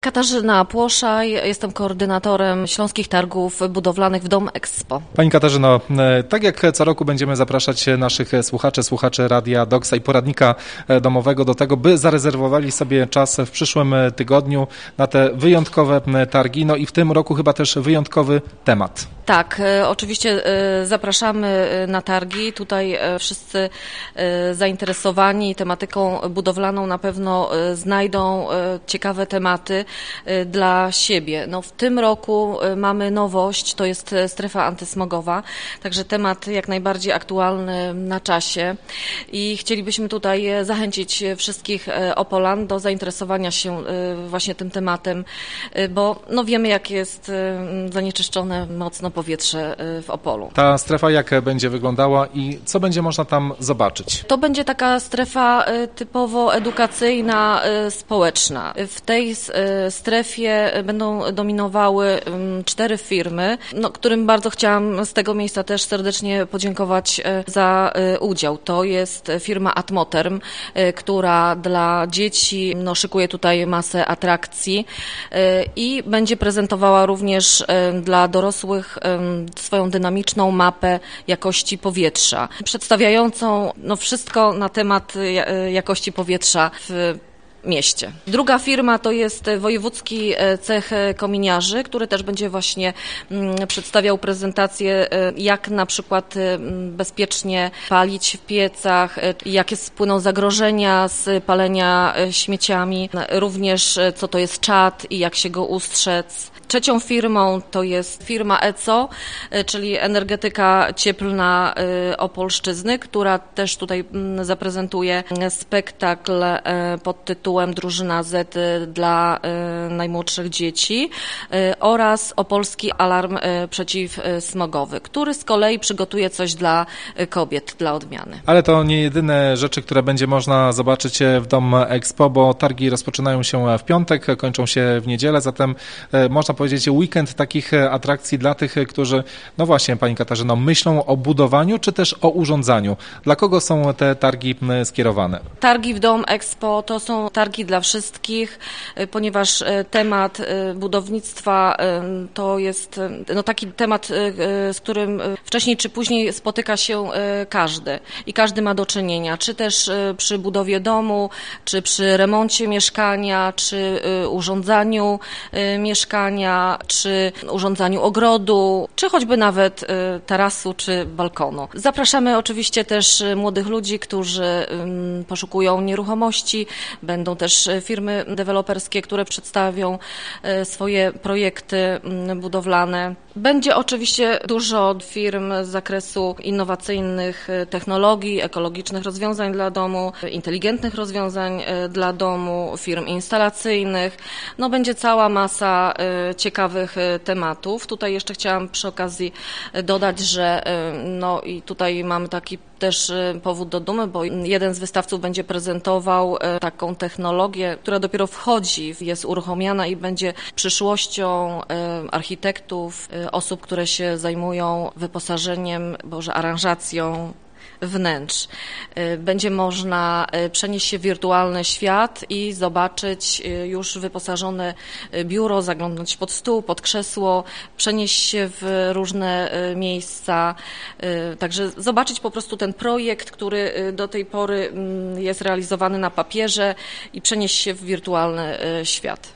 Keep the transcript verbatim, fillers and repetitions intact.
Katarzyna Płoszaj, jestem koordynatorem Śląskich Targów Budowlanych w Dom Expo. Pani Katarzyno, tak jak co roku będziemy zapraszać naszych słuchaczy, słuchaczy Radia Doksa i Poradnika Domowego do tego, by zarezerwowali sobie czas w przyszłym tygodniu na te wyjątkowe targi, no i w tym roku chyba też wyjątkowy temat. Tak, oczywiście zapraszamy na targi. Tutaj wszyscy zainteresowani tematyką budowlaną na pewno znajdą ciekawe tematy dla siebie. No, w tym roku mamy nowość, to jest strefa antysmogowa, także temat jak najbardziej aktualny na czasie i chcielibyśmy tutaj zachęcić wszystkich Opolan do zainteresowania się właśnie tym tematem, bo no wiemy, jak jest zanieczyszczone mocno powietrze w Opolu. Ta strefa jak będzie wyglądała i co będzie można tam zobaczyć? To będzie taka strefa typowo edukacyjna, społeczna. W tej strefie będą dominowały cztery firmy, no, którym bardzo chciałam z tego miejsca też serdecznie podziękować za udział. To jest firma Atmoterm, która dla dzieci no, szykuje tutaj masę atrakcji i będzie prezentowała również dla dorosłych swoją dynamiczną mapę jakości powietrza, przedstawiającą no, wszystko na temat jakości powietrza w mieście. Druga firma to jest Wojewódzki Cech Kominiarzy, który też będzie właśnie przedstawiał prezentację, jak na przykład bezpiecznie palić w piecach, jakie spłyną zagrożenia z palenia śmieciami, również co to jest czad i jak się go ustrzec. Trzecią firmą to jest firma E C O, czyli energetyka cieplna Opolszczyzny, która też tutaj zaprezentuje spektakl pod tytułem Drużyna Z dla najmłodszych dzieci oraz Opolski Alarm Przeciwsmogowy, który z kolei przygotuje coś dla kobiet, dla odmiany. Ale to nie jedyne rzeczy, które będzie można zobaczyć w Dom Expo, bo targi rozpoczynają się w piątek, kończą się w niedzielę, zatem można powiedzieć weekend takich atrakcji dla tych, którzy, no właśnie Pani Katarzyno, myślą o budowaniu czy też o urządzaniu. Dla kogo są te targi skierowane? Targi w Dom Expo to są targi dla wszystkich, ponieważ temat budownictwa to jest no, taki temat, z którym wcześniej czy później spotyka się każdy i każdy ma do czynienia, czy też przy budowie domu, czy przy remoncie mieszkania, czy urządzaniu mieszkania, czy urządzaniu ogrodu, czy choćby nawet tarasu, czy balkonu. Zapraszamy oczywiście też młodych ludzi, którzy poszukują nieruchomości. Będą też firmy deweloperskie, które przedstawią swoje projekty budowlane. Będzie oczywiście dużo firm z zakresu innowacyjnych technologii, ekologicznych rozwiązań dla domu, inteligentnych rozwiązań dla domu, firm instalacyjnych. No, będzie cała masa ciekawych tematów. Tutaj jeszcze chciałam przy okazji dodać, że no i tutaj mamy taki też powód do dumy, bo jeden z wystawców będzie prezentował taką technologię, która dopiero wchodzi, jest uruchomiona i będzie przyszłością architektów, osób, które się zajmują wyposażeniem, boże, aranżacją wnętrz. Będzie można przenieść się w wirtualny świat i zobaczyć już wyposażone biuro, zaglądnąć pod stół, pod krzesło, przenieść się w różne miejsca. Także zobaczyć po prostu ten projekt, który do tej pory jest realizowany na papierze i przenieść się w wirtualny świat.